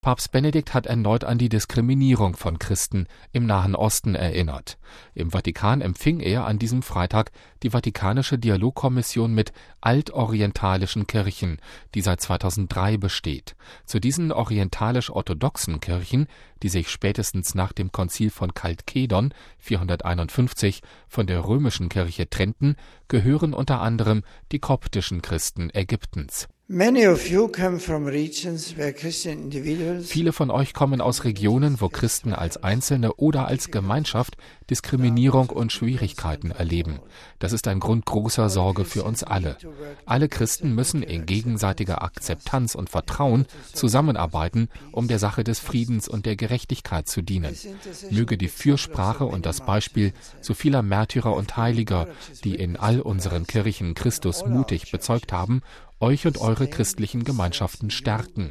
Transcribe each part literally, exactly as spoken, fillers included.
Papst Benedikt hat erneut an die Diskriminierung von Christen im Nahen Osten erinnert. Im Vatikan empfing er an diesem Freitag die Vatikanische Dialogkommission mit altorientalischen Kirchen, die seit zweitausenddrei besteht. Zu diesen orientalisch-orthodoxen Kirchen, die sich spätestens nach dem Konzil von Chalkedon vierhunderteinundfünfzig von der römischen Kirche trennten, gehören unter anderem die koptischen Christen Ägyptens. Viele von euch kommen aus Regionen, wo Christen als Einzelne oder als Gemeinschaft Diskriminierung und Schwierigkeiten erleben. Das ist ein Grund großer Sorge für uns alle. Alle Christen müssen in gegenseitiger Akzeptanz und Vertrauen zusammenarbeiten, um der Sache des Friedens und der Gerechtigkeit zu dienen. Möge die Fürsprache und das Beispiel so vieler Märtyrer und Heiliger, die in all unseren Kirchen Christus mutig bezeugt haben, euch und eure christlichen Gemeinschaften stärken.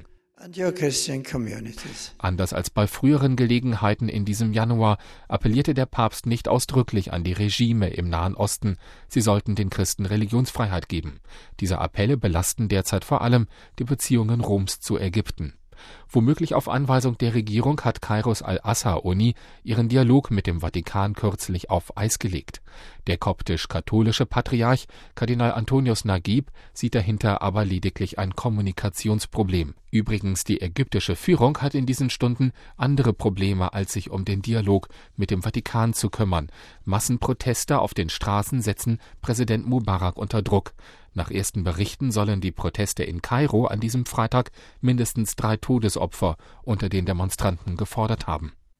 Anders als bei früheren Gelegenheiten in diesem Januar appellierte der Papst nicht ausdrücklich an die Regime im Nahen Osten, sie sollten den Christen Religionsfreiheit geben. Diese Appelle belasten derzeit vor allem die Beziehungen Roms zu Ägypten. Womöglich auf Anweisung der Regierung hat Kairos Al-Azhar-Uni ihren Dialog mit dem Vatikan kürzlich auf Eis gelegt. Der koptisch-katholische Patriarch Kardinal Antonius Naguib sieht dahinter aber lediglich ein Kommunikationsproblem. Übrigens, die ägyptische Führung hat in diesen Stunden andere Probleme, als sich um den Dialog mit dem Vatikan zu kümmern. Massenproteste auf den Straßen setzen Präsident Mubarak unter Druck. Nach ersten Berichten sollen die Proteste in Kairo an diesem Freitag mindestens drei Todesopfer unter den Demonstranten gefordert haben.